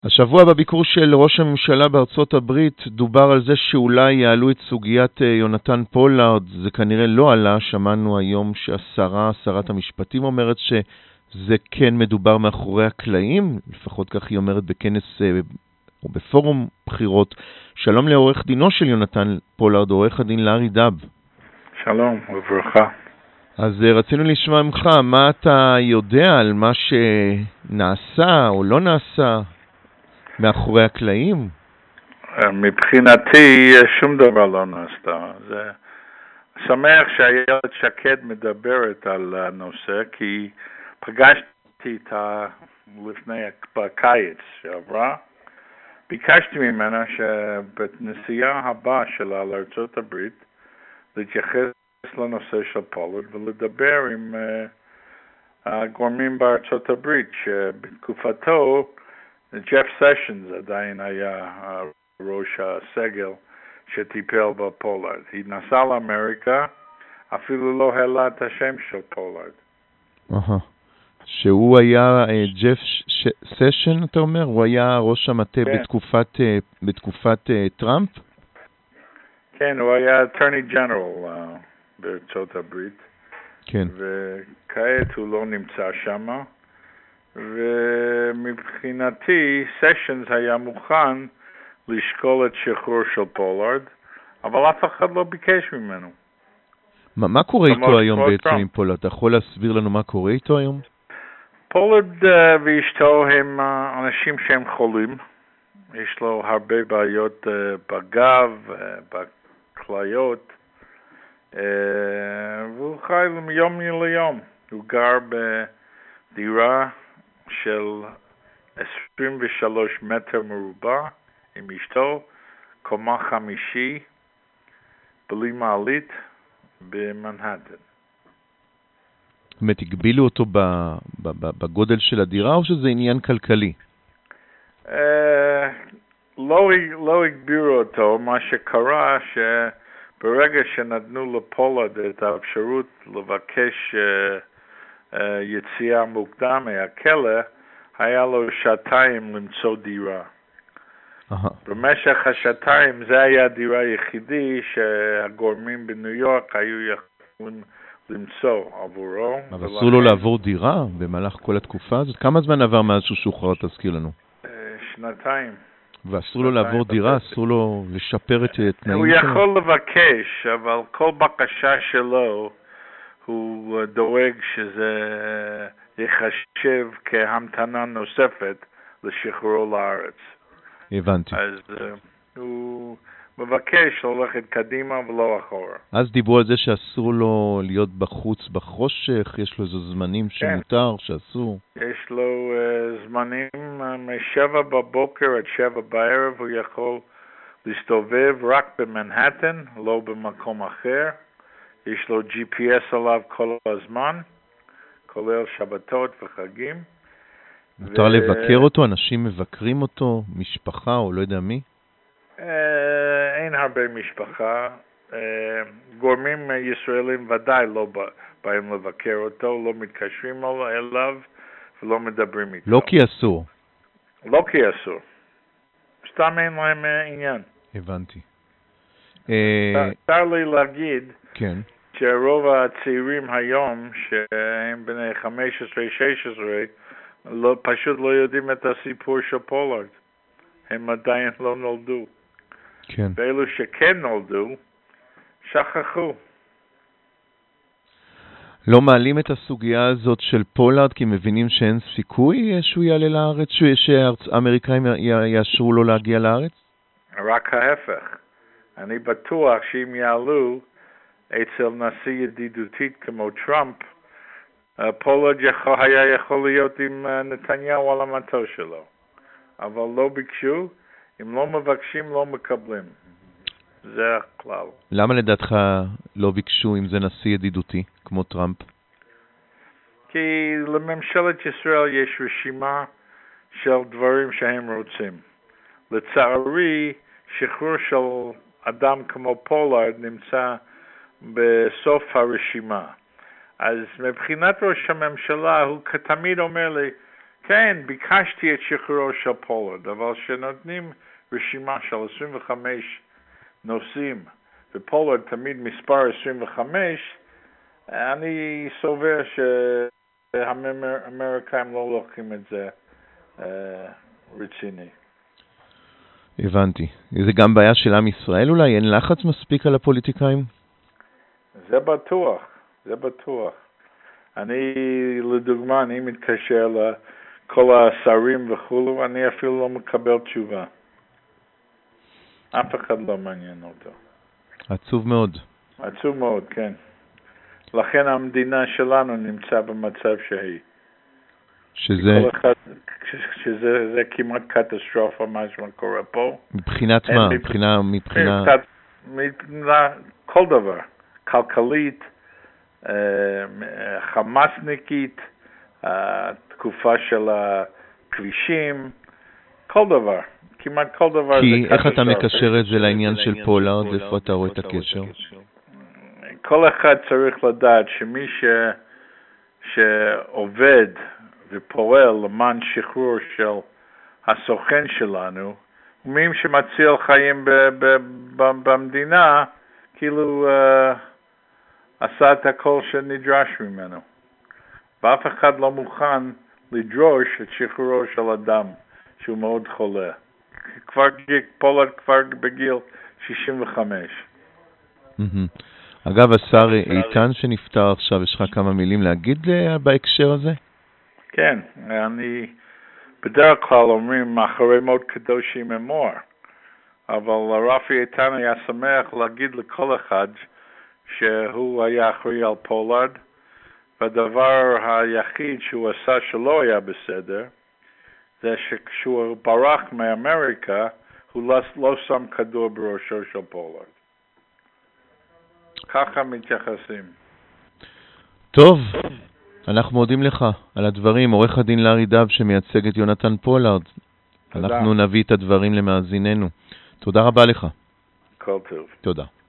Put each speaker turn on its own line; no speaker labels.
השבוע בביקור של ראש הממשלה בארצות הברית דובר על זה שאולי יעלו את סוגיית יונתן פולארד. זה כנראה לא עלה. שמענו היום שרת המשפטים אומרת שזה כן מדובר מאחורי הקלעים, לפחות כך היא אומרת בכנס או בפורום בחירות. שלום לעורך דינו של יונתן פולארד, עורך הדין לארי דאב.
שלום וברכה.
אז רצינו לשמוע ממך, מה אתה יודע על מה שנעשה או לא נעשה מאחורי הקלעים?
מבחינתי שום דבר לא נעשה. זה שמח שאיילת שקד מדברת על הנושא, כי פגשתי איתה לפני בקיץ שעברה. ביקשתי ממנה שבנסיעה הבאה שלה לארצות הברית להתייחס לנושא של פולארד ולדבר עם הגורמים בארצות הברית, שבתקופתו ג'ף סשנס עדיין היה ראש הסגל שטיפל בפולארד. היא נסעה לאמריקה, אפילו לא העלה את השם של פולארד.
שהוא היה ג'ף סשן, אתה אומר? הוא היה ראש המטה בתקופת טראמפ?
כן, הוא היה Attorney General בארצות הברית.
כן.
וכעת הוא לא נמצא שם. ומבחינתי סשנס היה מוכן לשקול את שחרור של פולארד, אבל אף אחד לא ביקש ממנו.
מה קורה איתו היום בעצם עם פולארד? אתה יכול להסביר לנו מה קורה איתו היום?
פולארד ואשתו הם אנשים שהם חולים. יש לו הרבה בעיות בגב, בכליות, והוא חי מיום ליום. הוא גר בדירה של 23 מטר מרובע עם אשתו, קומה 5, בלי מעלית, במנהטן.
זאת אומרת, הגבילו אותו בגודל של הדירה, או שזה עניין כלכלי?
לא הגבירו אותו. מה שקרה שברגע שנתנו לפולארד את האפשרות לבקש יציאה מוקדם מהכלא, היה לו 2 למצוא דירה. במשך 2 זה היה הדירה היחידי שהגורמים בניו יורק היו יכולים למצוא עבורו.
אבל אסור לו לעבור דירה במהלך כל התקופה הזאת? כמה זמן עבר מאז שהוא שוחרר, תזכיר לנו?
2.
ואסור לו לעבור דירה? אסור לו לשפר את תנאים שלו?
הוא יכול לבקש, אבל כל בקשה שלו הוא דואג שזה יחשב כהמתנה נוספת לשחרור לארץ.
הבנתי.
אז הוא מבקש ללכת קדימה ולא אחורה.
אז דיברו על זה שאסור לו להיות בחוץ בחושך, יש לו איזה זמנים שמותר, שאסור.
יש לו זמנים מ-7 בבוקר עד 7 בערב, הוא יכול להסתובב רק במנהטן, לא במקום אחר. יש לו GPS עליו כל הזמן, כולל שבתות וחגים.
מותר לבקר אותו? אנשים מבקרים אותו? משפחה או לא יודע מי?
אין הרבה משפחה. גורמים ישראלים ודאי לא באים לבקר אותו, לא מתקשרים אליו ולא מדברים איתו.
לא כי אסור.
לא כי אסור. סתם אין להם עניין.
הבנתי.
אפשר לי להגיד
כן.
שרוב הצעירים היום, שהם בני 15-16, פשוט לא יודעים את הסיפור של פולארד. הם עדיין לא נולדו.
כן.
ואלו שכן נולדו, שכחו.
לא מעלים את הסוגיה הזאת של פולארד, כי מבינים שאין סיכוי שהוא יעלה לארץ, שהאמריקאים יאשרו לו להגיע לארץ? רק
ההפך. אני בטוח שאם יעלו אצל נשיא ידידותית כמו טראמפ, פולארד היה יכול להיות עם נתניהו על המטוס שלו. אבל לא ביקשו, אם לא מבקשים לא מקבלים. זה הכלל.
למה לדעתך לא ביקשו אם זה נשיא ידידותי כמו טראמפ?
כי לממשלת ישראל יש רשימה של דברים שהם רוצים. לצערי, שחרור של אדם כמו פולארד נמצא בסוף הרשימה. אז מבחינת ראש הממשלה, הוא תמיד אומר לי כן, ביקשתי את שחרורו של פולארד, אבל שנותנים רשימה של 25 נושאים, ופולארד תמיד מספר 25, אני סובר שהאמריקאים לא לוקחים את זה רציני.
הבנתי. זה גם בעיה של עם ישראל אולי? אין לחץ מספיק על הפוליטיקאים?
זה בטוח, זה בטוח. אני, לדוגמה, אני מתקשר לכל השרים וכולו, אני אפילו לא מקבל תשובה. אף אחד לא מעניין אותו.
עצוב מאוד.
עצוב מאוד, כן. לכן המדינה שלנו נמצא במצב שהיא. שזה כמעט קטסטרופה מה שקורה פה.
מבחינת מה? מבחינה
כל דבר. כלכלית, חמאסניקית, תקופה של הכבישים, כל דבר. כמעט כל דבר.
כי איך אתה מקשר את זה לעניין של פולארד? איפה אתה רואה את הקשר?
כל אחד צריך לדעת שמי שעובד ופועל למען שחרור של הסוכן שלנו, מי שמציל חיים במדינה, כאילו עשה את הכל שנדרש ממנו. ואף אחד לא מוכן לדרוש את שחרורו של אדם שהוא מאוד חולה. פולארד כבר בגיל 65.
אגב, השר איתן שנפטר עכשיו, יש לך כמה מילים להגיד בהקשר הזה?
כן, אני בדרך כלל אומרים מאחורי מות קדושים אמור, אבל רפי איתן היה שמח להגיד לכל אחד שהוא היה אחראי על פולארד, והדבר היחיד שהוא עשה שלא היה בסדר, זה שכשהוא ברח מאמריקה, הוא לא שם כדור בראשו של פולארד. ככה מתייחסים.
טוב, אנחנו מודים לך על הדברים. עורך הדין לארי דב שמייצג את יונתן פולארד. אנחנו נביא את הדברים למאזיננו. תודה רבה לך.
כל טוב.
תודה.